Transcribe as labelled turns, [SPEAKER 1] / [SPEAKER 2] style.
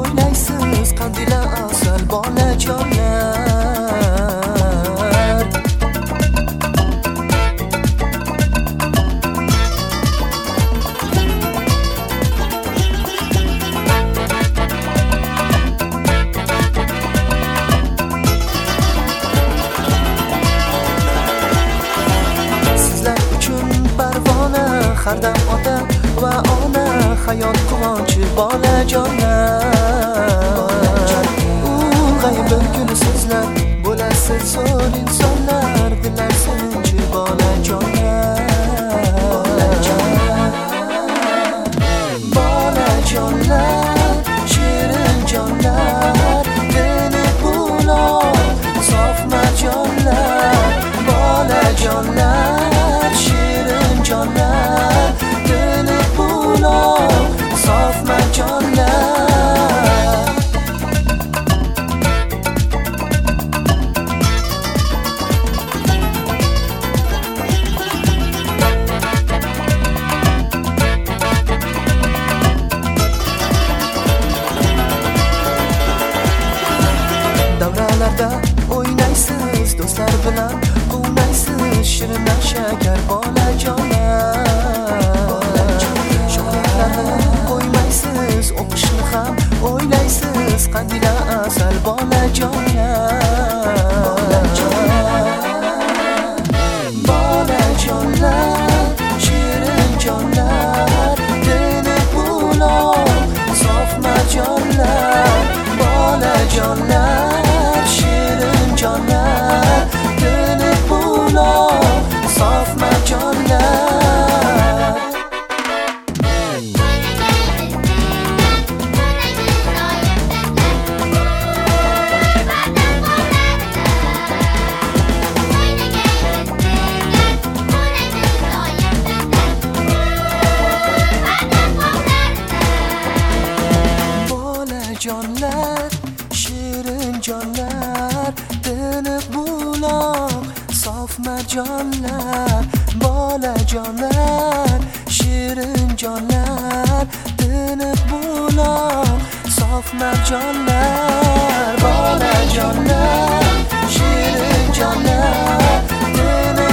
[SPEAKER 1] o'ynaysiz qandila asal bolajonlar. Sizlar uchun parvona har dam ota va ona, hayot quvonchi bolajonlar. Ulg'ayib bir kun sizlar bo'lasiz zo'r insonlar, dillar sevinchi bolajonlar. Bolajonlar, shirin jonlar, dini buloq, sof marjonlar. Bolajonlar, shirin jonlar, dini buloq, sof marjonlar. Davralarda o'ynaysiz, do'stlar bilan quvnaysiz, shirin shakar bolajonlar. Shogirdlarni qo'ymaysiz, o'qishni ham o'ylaysiz, qandila asal bolajonlar. Bolajonlar, shirin jonlar, dini buloq, sof marjonlar. Bolajonlar, shirin jonlar, dini buloq, sof marjonlar. Bolajonlar, shirin jonlar, dini buloq, sof marjonlar. Bolajonlar, shirin jonlar, dini buloq, sof marjonlar. Bolajonlar, shirin jonlar, dini